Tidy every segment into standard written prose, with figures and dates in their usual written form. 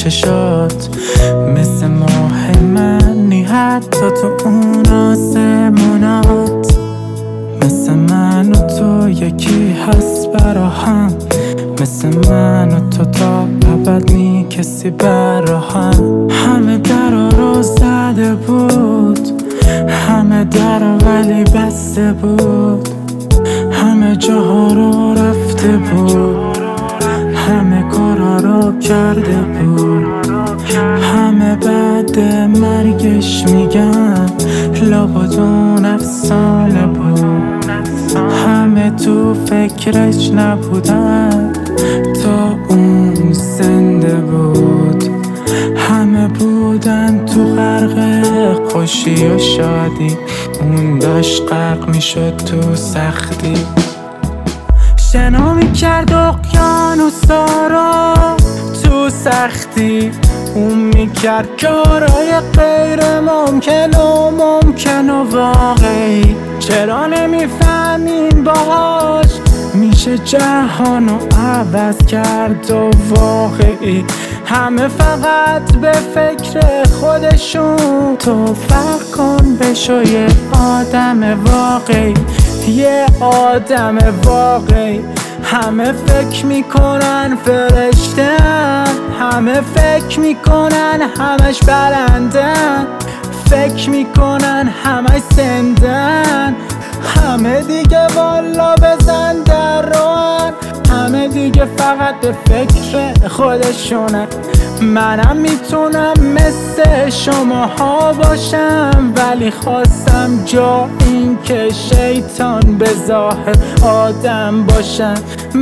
چشات مثل ماه منی، حتی تو اون آسمونات. مثل من و تو یکی هست برا هم، مثل من و تو تا ابد نی کسی برا هم. همه درا رو زده بود، همه درا ولی بسته بود، همه جاها رو رفته بود، همه کارا رو کرده بود، همه بعد مرگش میگن لابد افسانه بود. همه تو فکرش نبودن تا اون زنده بود، همه بودن تو غرق خوشی و شادی، اون داشت غرق میشد تو سختی. شنا میکرد اقیانوسا رو تو سختی، اون میکرد کارای غیر ممکن و ممکن و واقعی. چرا نمیفهمین باهاش میشه جهانو عوض کرد و واقعی؟ همه فقط به فکر خودشون، تو فرق کن بشو یه آدم واقعی، یه آدم واقعی. همه فکر میکنن فرشته‌ن، همه فکر میکنن همش برندن، فکر میکنن همش زندن. همه دیگه والا بزن در روان، همه دیگه فقط به فکر خودشونن. منم میتونم مثل شماها باشم، ولی خواستم جا این که شیطان به ظاهر آدم باشم.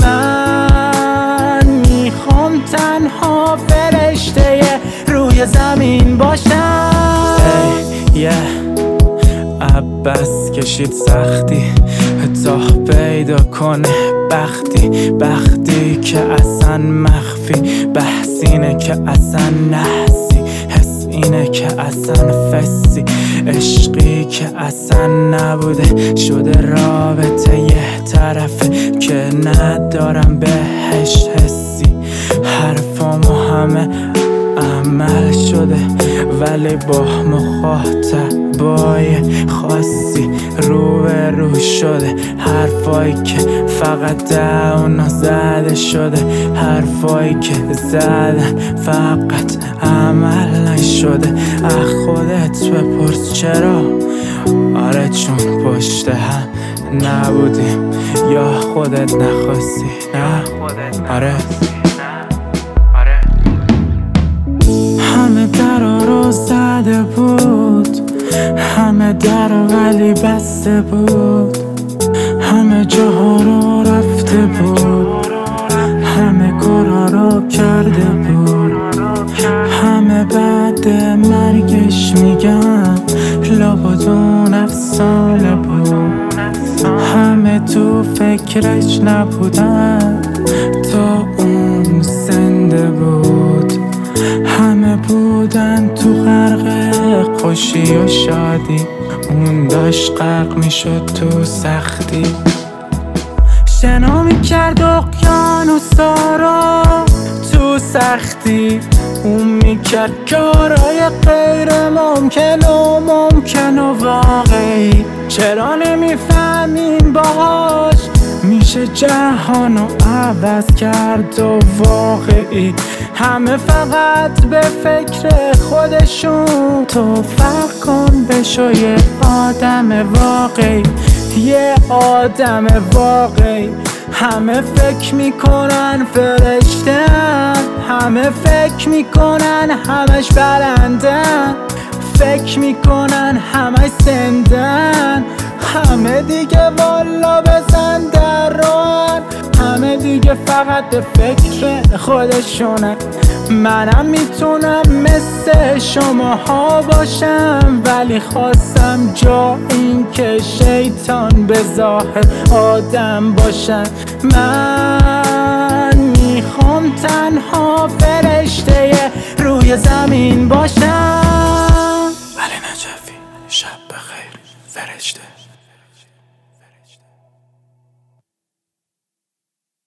من میخوام تنها فرشته روی زمین باشم. عباس کشید سختی تا پیدا کنه بختی که اصلا مخفی، بحث اینه که اصلا نحسی، حس اینه که اصلا فسی، عشقی که اصلا نبوده شده رابطه یه طرفه که ندارم بهش حسی. حرفامو همه عمل شده ولی با مخاطبای خاصی رو شده، حرفایی که فقط اونا زده شده، حرفایی که زدن فقط عمل نشده. خودت بپرس چرا؟ آره چون پشت هم نبودیم، یا خودت نخواستی؟ نه آره همه درا رو زده بود، همه درا ولی بسته بود، همه جاها رو رفته بود، همه کارا رو کرده بود، همه بعد مرگش میگن لابد افسانه بود. همه تو فکرش نبودن تا اون زنده بود، همه بودن تو غرق خوشی و شادی، اون داشت غرق میشد تو سختی. شنا میکرد اقیانوسا رو تو سختی، اون میکرد کارای غیر ممکن و ممکن و واقعی. چرا نمیفهمین باهاش میشه جهانو عوض کرد و واقعی؟ همه فقط به فکر خودشون، تو فرق کن بشو یه آدم واقعی، یه آدم واقعی. همه فکر میکنن فرشته‌ن، همه فکر میکنن همش برندن، فکر میکنن همش زندن. همه دیگه والا بزن در روان، همه دیگه فقط به فکر خودشونن. منم میتونم مثل شماها باشم، ولی خواستم جا این که شیطان به ظاهر آدم باشم. من میخوام تنها فرشته روی زمین باشم. علی نجفی، شب بخیر فرشته.